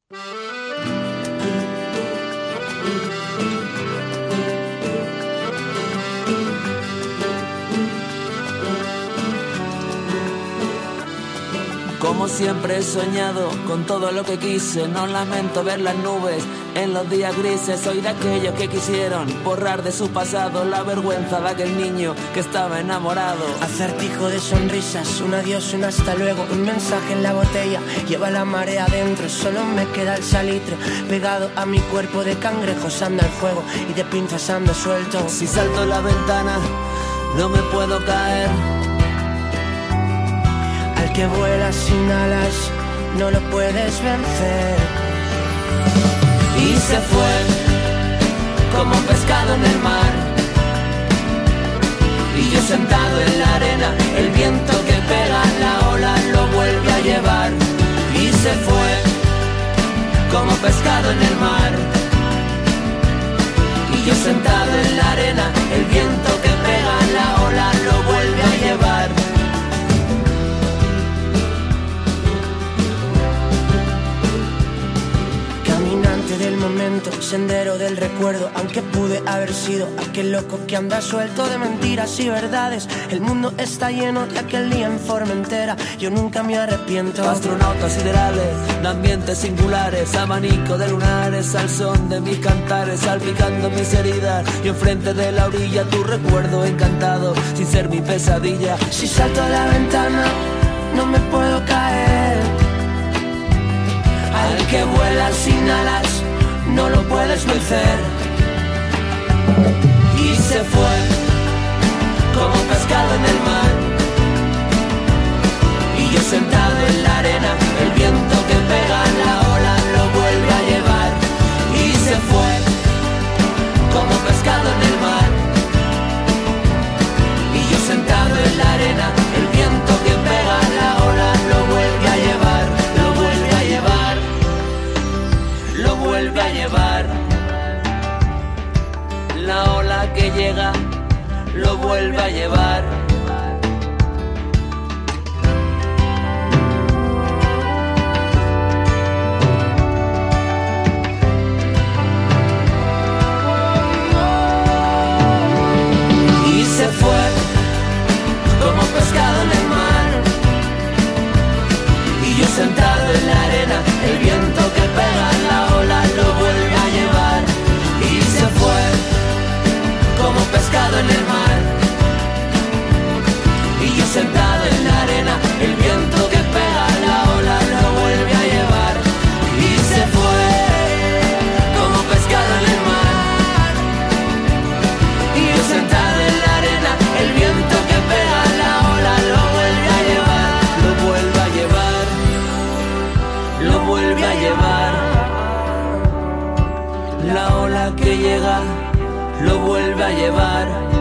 Como siempre he soñado con todo lo que quise. No lamento ver las nubes en los días grises. Soy de aquellos que quisieron borrar de su pasado la vergüenza de aquel niño que estaba enamorado. Acertijo de sonrisas, un adiós, un hasta luego, un mensaje en la botella, lleva la marea adentro. Solo me queda el salitre pegado a mi cuerpo. De cangrejos anda el fuego y de pinzas ando suelto. Si salto la ventana no me puedo caer. Al que vuela sin alas no lo puedes vencer. Y se fue como pescado en el mar. Y yo sentado en la arena, el viento que pega la ola lo vuelve a llevar. Y se fue como pescado en el mar. Y yo sentado en la arena, el viento que pega la ola lo vuelve a llevar. Caminante del momento, sendero del recuerdo, aunque pude haber sido aquel loco que anda suelto de mentiras y verdades. El mundo está lleno de aquel día en Formentera, yo nunca me arrepiento. Astronautas siderales, de ambientes singulares, abanico de lunares, al son de mis cantares, salpicando mis heridas. Y enfrente de la orilla tu recuerdo encantado, sin ser mi pesadilla. Si salto a la ventana no me puedo caer. Al que vuela sin alas no lo puedes vencer. Y se fue como pescado en el mar. Y yo sentado en la arena, el viento que pega la ola lo vuelve a llevar. Y se fue como pescado en el mar. Y yo sentado en la arena, el viento que pega la ola lo vuelve a llevar. Lo vuelve a llevar. Lo vuelve a llevar. La ola que llega lo vuelve a llevar. Y se fue como pescado en el mar. Y yo sentado en la arena, el viento que pega la ola lo vuelve a llevar. Y se fue como pescado en el mar. Y yo sentado en la arena, el viento que pega la ola lo vuelve a llevar. Y se fue como pescado en el mar. Y yo sentado en la arena, el viento que pega la ola lo vuelve a llevar. Lo vuelve a llevar. Lo vuelve a llevar. La ola que llega lo vuelve a llevar.